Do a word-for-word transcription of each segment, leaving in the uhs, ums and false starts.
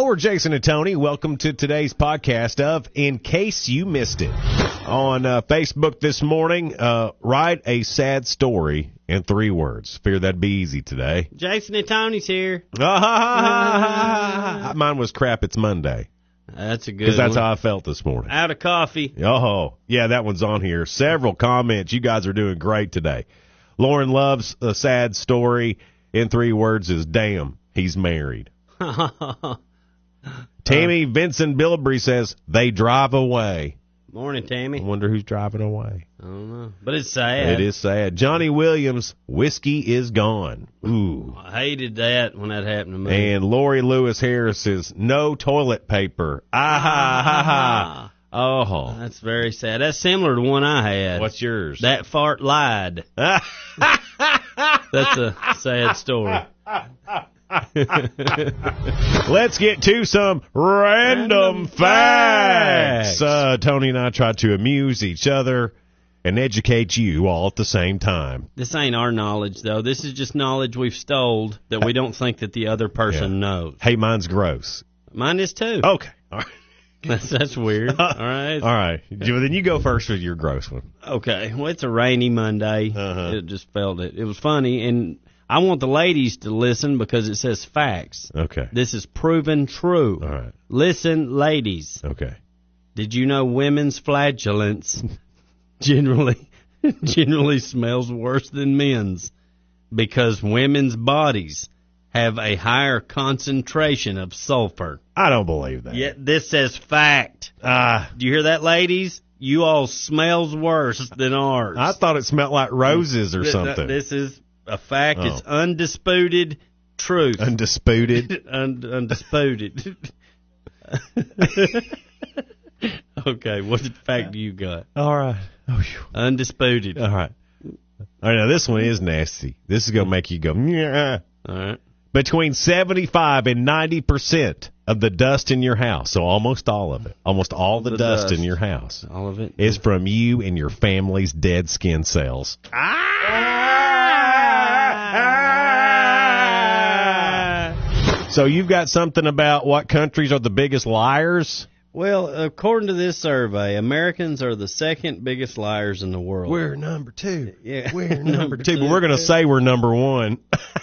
we're Jason and Tony. Welcome to today's podcast of In Case You Missed It. On uh, Facebook this morning, uh, write a sad story in three words. Figured that'd be easy today. Jason and Tony's here. Mine was crap, it's Monday. That's a good one. Because that's how I felt this morning. Out of coffee. Oh, yeah, that one's on here. Several comments. You guys are doing great today. Lauren loves a sad story in three words is, damn, he's married. Tammy Vincent Bilibri says, they drive away. Morning, Tammy. I wonder who's driving away. I don't know. But it's sad. It is sad. Johnny Williams, whiskey is gone. Ooh. I hated that when that happened to me. And Lori Lewis Harris says, no toilet paper. Ah ha ha ha. Oh. That's very sad. That's similar to one I had. What's yours? That fart lied. That's a sad story. Let's get to some random, random facts. facts. Uh, Tony and I tried to amuse each other and educate you all at the same time. This ain't our knowledge, though. This is just knowledge we've stole that we don't think that the other person yeah. knows. Hey, mine's gross. Mine is, too. Okay. All right. That's, that's weird. All right. All right. Then you go first with your gross one. Okay. Well, it's a rainy Monday. Uh-huh. It just felt it. It was funny, and I want the ladies to listen because it says facts. Okay. This is proven true. All right. Listen, ladies. Okay. Did you know women's flatulence generally generally smells worse than men's because women's bodies have a higher concentration of sulfur? I don't believe that. Yet this says fact. Ah. Uh, Do you hear that, ladies? You all smells worse than ours. I thought it smelled like roses or Th- something. This is a fact. Oh. It's undisputed truth. Undisputed? Und- undisputed. Okay, what fact do you got? All right. Oh, undisputed. All right. All right, now this one is nasty. This is going to make you go, yeah. All right. Between seventy-five and ninety percent of the dust in your house, so almost all of it, almost all the, the dust, dust in your house, all of it, is from you and your family's dead skin cells. Ah! So you've got something about what countries are the biggest liars? Well, according to this survey, Americans are the second biggest liars in the world. We're number two. Yeah, we're number two, two, but we're going to say we're number one.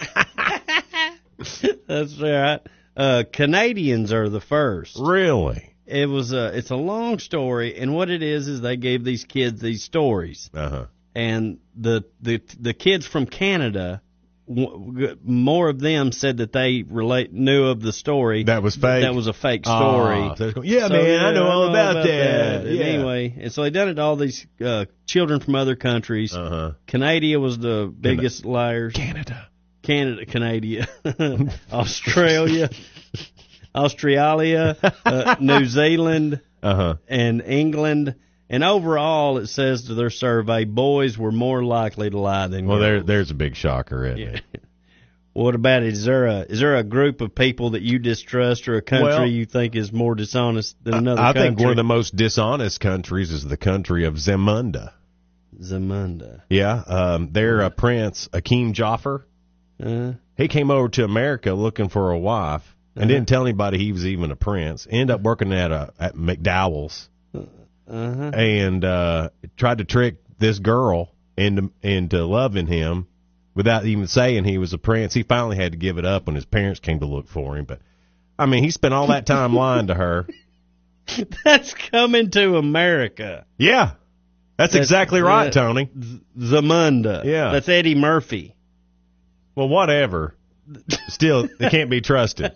That's right. Uh, Canadians are the first. Really? It was a, it's a long story, and what it is is they gave these kids these stories. Uh-huh. And the the the kids from Canada, w- more of them said that they relate knew of the story. That was fake. That was a fake story. Oh, so yeah, so, man, yeah, I know all about, about that. that. Yeah. Anyway, and so they done it to all these uh, children from other countries. Uh-huh. Canada was the biggest Canada. liars. Canada. Canada, Canada, Australia, Australia, uh, New Zealand, uh-huh. and England. And overall, it says to their survey, boys were more likely to lie than well, girls. Well, there, there's a big shocker, isn't yeah. it? What about it? Is there a is there a group of people that you distrust or a country well, you think is more dishonest than another I country? think one of the most dishonest countries is the country of Zamunda. Zamunda. Yeah, um, their uh, prince, Akeem Joffer, Uh, he came over to America looking for a wife and uh-huh. didn't tell anybody he was even a prince. Ended up working at a at McDowell's uh-huh. and uh, tried to trick this girl into into loving him without even saying he was a prince. He finally had to give it up when his parents came to look for him. But I mean, he spent all that time lying to her. That's coming to America. Yeah, that's, that's exactly right, uh, Tony. Zamunda. Yeah, that's Eddie Murphy. Well, whatever. Still, they can't be trusted.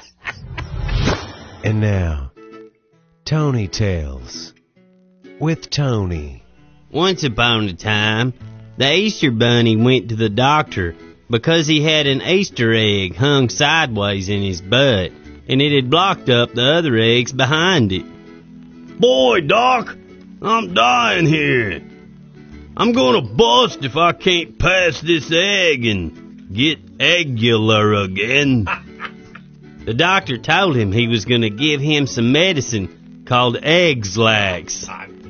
And now, Tony Tales with Tony. Once upon a time, the Easter Bunny went to the doctor because he had an Easter egg hung sideways in his butt, and it had blocked up the other eggs behind it. Boy, Doc, I'm dying here. I'm gonna bust if I can't pass this egg and get eggular again. The doctor told him he was going to give him some medicine called Eggslax.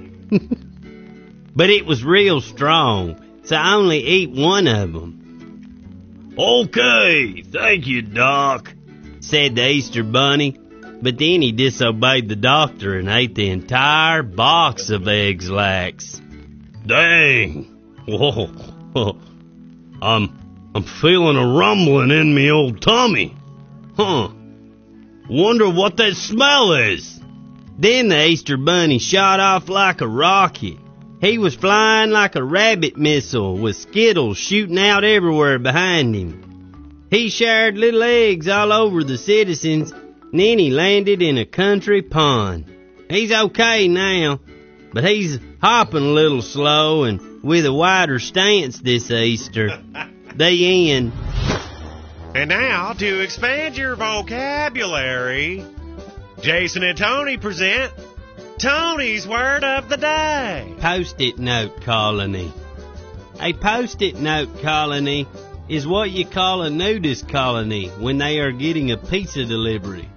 But it was real strong, so I only eat one of them. Okay, thank you, Doc, said the Easter Bunny. But then he disobeyed the doctor and ate the entire box of Eggs-Lax. Dang! Whoa! I'm I'm feeling a rumbling in me old tummy. Huh? Wonder what that smell is. Then the Easter Bunny shot off like a rocket. He was flying like a rabbit missile with Skittles shooting out everywhere behind him. He shared little eggs all over the citizens, and then he landed in a country pond. He's okay now, but he's hopping a little slow and with a wider stance this Easter. The end. And now, to expand your vocabulary, Jason and Tony present Tony's Word of the Day. Post-it note colony. A post-it note colony is what you call a nudist colony when they are getting a pizza delivery.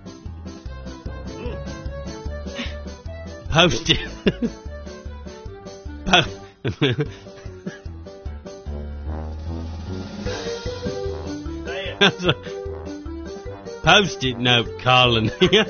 Post-it... po- Post-it note colony.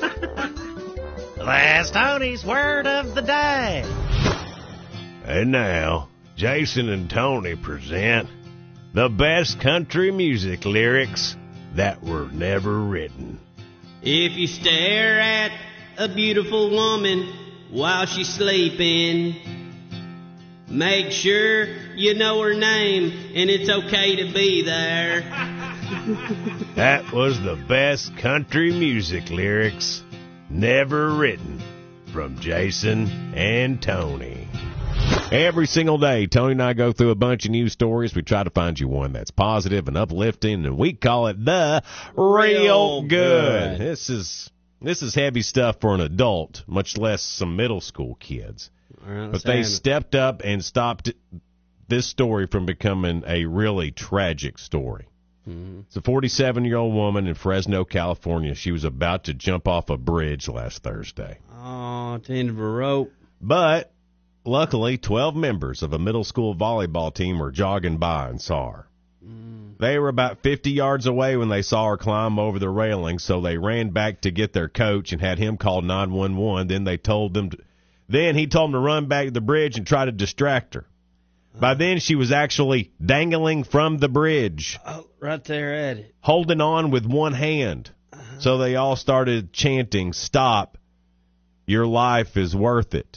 That's Tony's Word of the Day. And now, Jason and Tony present the best country music lyrics that were never written. If you stare at a beautiful woman while she's sleeping, make sure you know her name and it's okay to be there. That was the best country music lyrics never written from Jason and Tony. Every single day, Tony and I go through a bunch of news stories. We try to find you one that's positive and uplifting, and we call it the Real, Real good. good. This is this is heavy stuff for an adult, much less some middle school kids. Right, but they stepped up and stopped this story from becoming a really tragic story. Mm-hmm. It's a forty-seven-year-old woman in Fresno, California. She was about to jump off a bridge last Thursday. Oh, at the end of a rope. But luckily, twelve members of a middle school volleyball team were jogging by and saw her. Mm. They were about fifty yards away when they saw her climb over the railing, so they ran back to get their coach and had him call nine one one. Then they told them to, then he told them to run back to the bridge and try to distract her. By then, she was actually dangling from the bridge. Oh, right there at it. Holding on with one hand. Uh-huh. So they all started chanting, "Stop. Your life is worth it."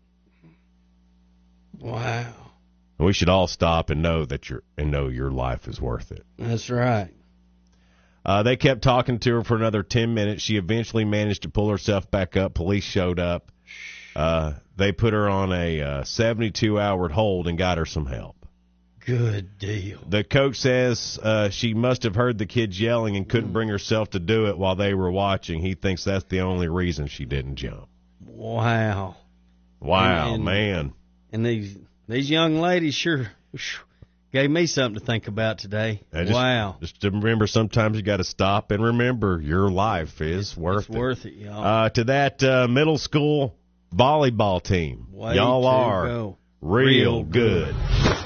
Wow. We should all stop and know that your and know your life is worth it. That's right. Uh, they kept talking to her for another ten minutes. She eventually managed to pull herself back up. Police showed up. Uh, they put her on a uh, seventy-two hour hold and got her some help. Good deal. The coach says uh, she must have heard the kids yelling and couldn't bring herself to do it while they were watching. He thinks that's the only reason she didn't jump. Wow. Wow, and, and, man. And these these young ladies sure gave me something to think about today. Just, wow. Just to remember, sometimes you got to stop and remember your life is it's, worth it's it. worth it, y'all. Uh, to that uh, middle school volleyball team, Way y'all to are go. real, real good. good.